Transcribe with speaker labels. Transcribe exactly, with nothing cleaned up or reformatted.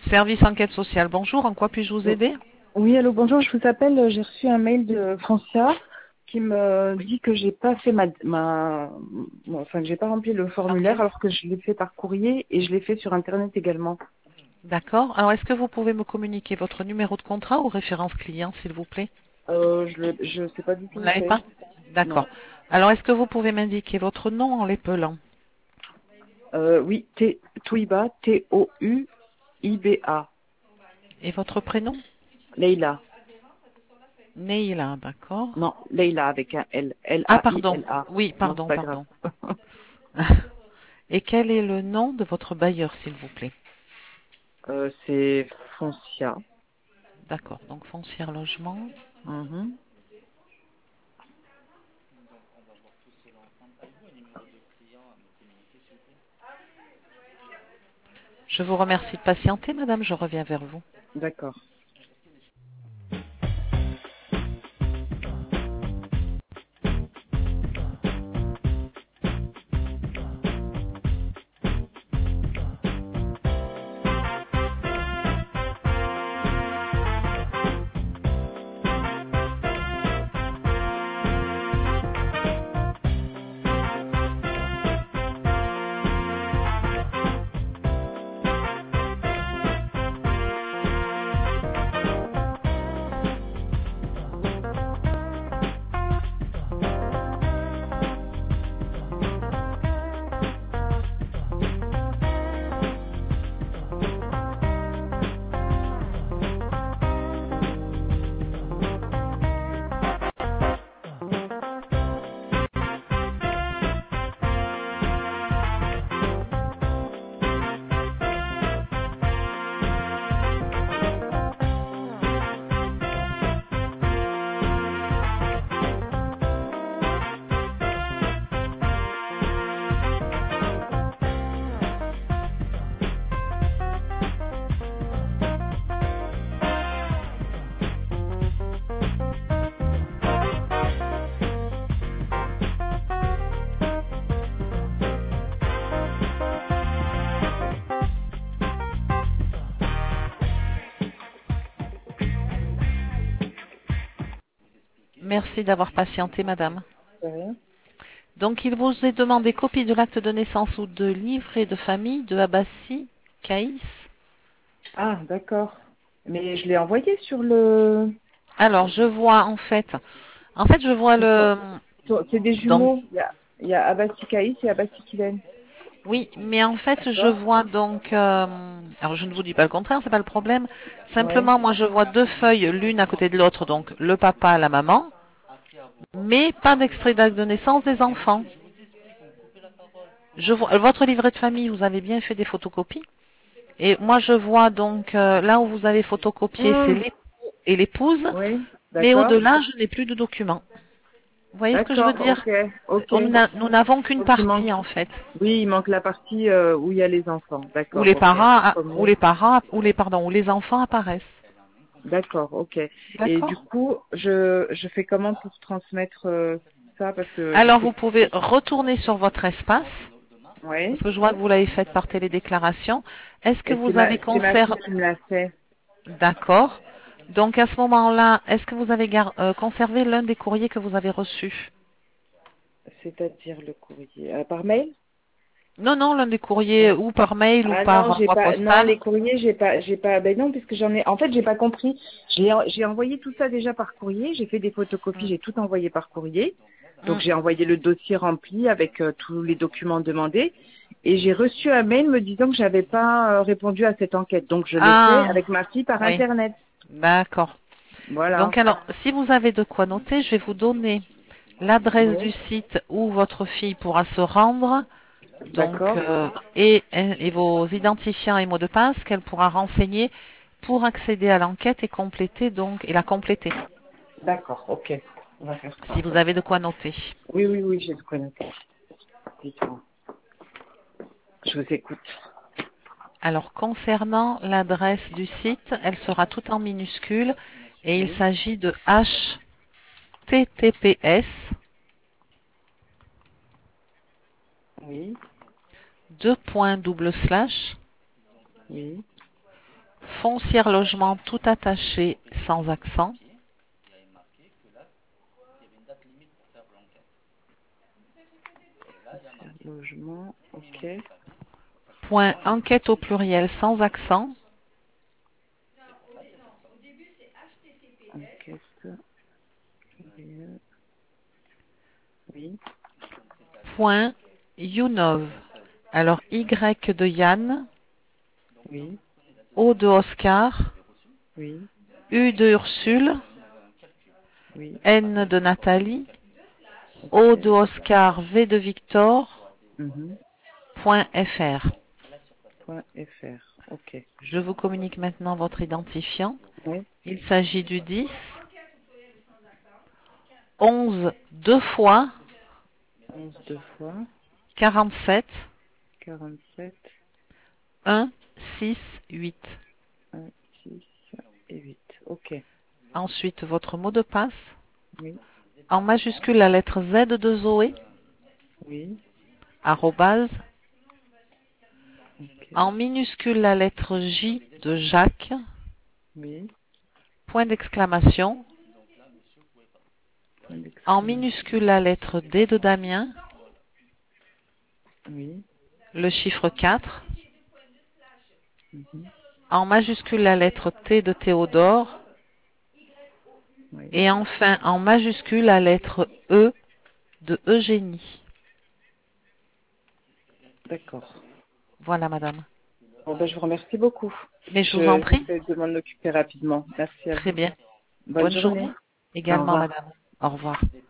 Speaker 1: Service enquête sociale, bonjour, en quoi puis-je vous aider?
Speaker 2: Oui, allô, bonjour, je vous appelle, j'ai reçu un mail de Francia qui me
Speaker 1: Oui.
Speaker 2: dit que j'ai pas fait ma, ma, enfin que j'ai pas rempli le formulaire
Speaker 1: L'enquête.
Speaker 2: alors que je l'ai fait par courrier et je l'ai fait sur internet également.
Speaker 1: D'accord. Alors, est-ce que vous pouvez me communiquer votre numéro de contrat ou référence client, s'il vous plaît?
Speaker 2: Euh, je le- je sais pas du
Speaker 1: Vous
Speaker 2: tout
Speaker 1: ne
Speaker 2: où
Speaker 1: l'avez
Speaker 2: c'est.
Speaker 1: pas? D'accord.
Speaker 2: Non.
Speaker 1: Alors, est-ce que vous pouvez m'indiquer votre nom en l'épelant?
Speaker 2: Euh, oui, T, Touiba, T O U I B A.
Speaker 1: Et votre prénom?
Speaker 2: Leila.
Speaker 1: Neila, d'accord.
Speaker 2: Non, Leila avec un L.
Speaker 1: Ah, pardon.
Speaker 2: L A I L A.
Speaker 1: Oui,
Speaker 2: Non, c'est
Speaker 1: pardon,
Speaker 2: pas grave.
Speaker 1: pardon. Et quel est le nom de votre bailleur, s'il vous plaît?
Speaker 2: euh, c'est Foncia.
Speaker 1: D'accord. Donc, foncière logement.
Speaker 2: Mhm.
Speaker 1: Je vous remercie de patienter, madame. Je reviens vers vous.
Speaker 2: D'accord.
Speaker 1: Merci d'avoir patienté, madame.
Speaker 2: C'est rien.
Speaker 1: Donc, il vous est demandé copie de l'acte de naissance ou de livret de famille de Abassi, Caïs.
Speaker 2: Ah, d'accord. Mais je l'ai envoyé sur le.
Speaker 1: Alors, je vois en fait, en fait, je vois le,
Speaker 2: Sur- C'est des
Speaker 1: donc,
Speaker 2: jumeaux. Il y a, il y a Abassi Kaïs et Abassi Kilen.
Speaker 1: oui, mais en fait, je
Speaker 2: D'accord.
Speaker 1: vois donc, euh, alors je ne vous dis pas le contraire, c'est pas le problème.
Speaker 2: Ouais.
Speaker 1: Simplement, moi, je vois deux feuilles, l'une à côté de l'autre, donc le papa, la maman, mais pas d'extrait d'acte de naissance des enfants. Je vois votre livret de famille, vous avez bien fait des photocopies. Et moi, je vois donc euh, là où vous avez photocopié, c'est
Speaker 2: Hum,
Speaker 1: l'époux et l'épouse,
Speaker 2: Oui.
Speaker 1: mais
Speaker 2: D'accord.
Speaker 1: au-delà, je n'ai plus de documents. Vous voyez ce que je veux
Speaker 2: D'accord.
Speaker 1: dire?
Speaker 2: Ok. Ok.
Speaker 1: On n'a- Nous n'avons qu'une
Speaker 2: Donc il manque.
Speaker 1: partie en fait,
Speaker 2: Oui, il manque la partie euh, où il y a les enfants.
Speaker 1: où
Speaker 2: D'accord.
Speaker 1: les
Speaker 2: Ok.
Speaker 1: parents, où
Speaker 2: Premier.
Speaker 1: les parents, où les pardon, où les enfants apparaissent.
Speaker 2: D'accord. Ok. Et du
Speaker 1: D'accord?
Speaker 2: coup, je je fais comment pour transmettre euh, ça parce que je
Speaker 1: Alors
Speaker 2: sais.
Speaker 1: vous pouvez retourner sur votre espace,
Speaker 2: Oui.
Speaker 1: parce que je vois que vous l'avez fait par télédéclaration. Est-ce que
Speaker 2: Et c'est
Speaker 1: vous
Speaker 2: ma
Speaker 1: avez
Speaker 2: c'est ma fille
Speaker 1: conservé?
Speaker 2: qui me l'a fait.
Speaker 1: D'accord. Donc à ce moment-là, est-ce que vous avez gar- euh, conservé l'un des courriers que vous avez reçus?
Speaker 2: C'est-à-dire le courrier. Euh, par mail?
Speaker 1: Non, non, l'un des courriers
Speaker 2: Non.
Speaker 1: ou par mail ou
Speaker 2: Ah
Speaker 1: par
Speaker 2: non, j'ai
Speaker 1: envoi
Speaker 2: pas. Non,
Speaker 1: postal.
Speaker 2: les courriers, j'ai pas, j'ai pas. Ben non, puisque j'en ai. En fait, j'ai pas compris. J'ai, j'ai envoyé tout ça déjà par courrier. J'ai fait des photocopies.
Speaker 1: Hum,
Speaker 2: J'ai tout envoyé par courrier. Donc
Speaker 1: hum.
Speaker 2: j'ai envoyé le dossier rempli avec euh, tous les documents demandés. Et j'ai reçu un mail me disant que j'avais pas euh, répondu à cette enquête. Donc je l'ai fait
Speaker 1: Ah,
Speaker 2: avec ma fille par
Speaker 1: oui,
Speaker 2: internet.
Speaker 1: d'accord.
Speaker 2: Voilà.
Speaker 1: Donc alors, si vous avez de quoi noter, je vais vous donner l'adresse
Speaker 2: Oui.
Speaker 1: du site où votre fille pourra se rendre, donc
Speaker 2: D'accord.
Speaker 1: euh, et, et vos identifiants et mots de passe qu'elle pourra renseigner pour accéder à l'enquête et compléter donc et la compléter.
Speaker 2: D'accord. Ok. On va faire
Speaker 1: Si
Speaker 2: ça.
Speaker 1: vous avez de quoi noter.
Speaker 2: Oui, oui, oui, j'ai de quoi noter. Dites-moi. Je vous écoute.
Speaker 1: Alors concernant l'adresse du site, elle sera tout en minuscule et il
Speaker 2: Oui.
Speaker 1: s'agit de H T T P S
Speaker 2: Oui.
Speaker 1: deux points double slash
Speaker 2: Oui.
Speaker 1: Foncière logement tout attaché sans accent.
Speaker 2: Logement, ok.
Speaker 1: Point enquête au pluriel sans accent.
Speaker 2: Enquête. Oui.
Speaker 1: Point Younov. Alors Y de Yann,
Speaker 2: Oui.
Speaker 1: O de Oscar,
Speaker 2: Oui.
Speaker 1: U de Ursule,
Speaker 2: Oui.
Speaker 1: N de Nathalie,
Speaker 2: Ok.
Speaker 1: O de Oscar, V de Victor,
Speaker 2: Mhm.
Speaker 1: point F R.
Speaker 2: Point fr. Ok.
Speaker 1: Je vous communique maintenant votre identifiant.
Speaker 2: Oui.
Speaker 1: Il s'agit du dix, onze deux fois,
Speaker 2: onze deux fois.
Speaker 1: quarante-sept,
Speaker 2: quarante-sept.
Speaker 1: un, six, huit.
Speaker 2: un, six et huit. Ok.
Speaker 1: Ensuite, votre mot de passe.
Speaker 2: Oui.
Speaker 1: En majuscule, la lettre Z de Zoé,
Speaker 2: Oui.
Speaker 1: arrobase.
Speaker 2: Ok.
Speaker 1: En minuscule, la lettre J de Jacques,
Speaker 2: Oui.
Speaker 1: point d'exclamation.
Speaker 2: Point
Speaker 1: En
Speaker 2: d'exclamation.
Speaker 1: minuscule, la lettre D de Damien,
Speaker 2: Oui.
Speaker 1: le chiffre quatre.
Speaker 2: Mhm.
Speaker 1: En majuscule, la lettre T de Théodore.
Speaker 2: Oui.
Speaker 1: Et enfin, en majuscule, la lettre E de Eugénie.
Speaker 2: D'accord.
Speaker 1: Voilà, madame.
Speaker 2: Bon, ben, je vous remercie beaucoup.
Speaker 1: Mais je vous en
Speaker 2: Je
Speaker 1: prie.
Speaker 2: j'essaie de m'en occuper rapidement. Merci à
Speaker 1: Très
Speaker 2: vous.
Speaker 1: bien.
Speaker 2: Bonne
Speaker 1: Bonne
Speaker 2: journée.
Speaker 1: journée
Speaker 2: Au
Speaker 1: également,
Speaker 2: revoir.
Speaker 1: madame. Au revoir.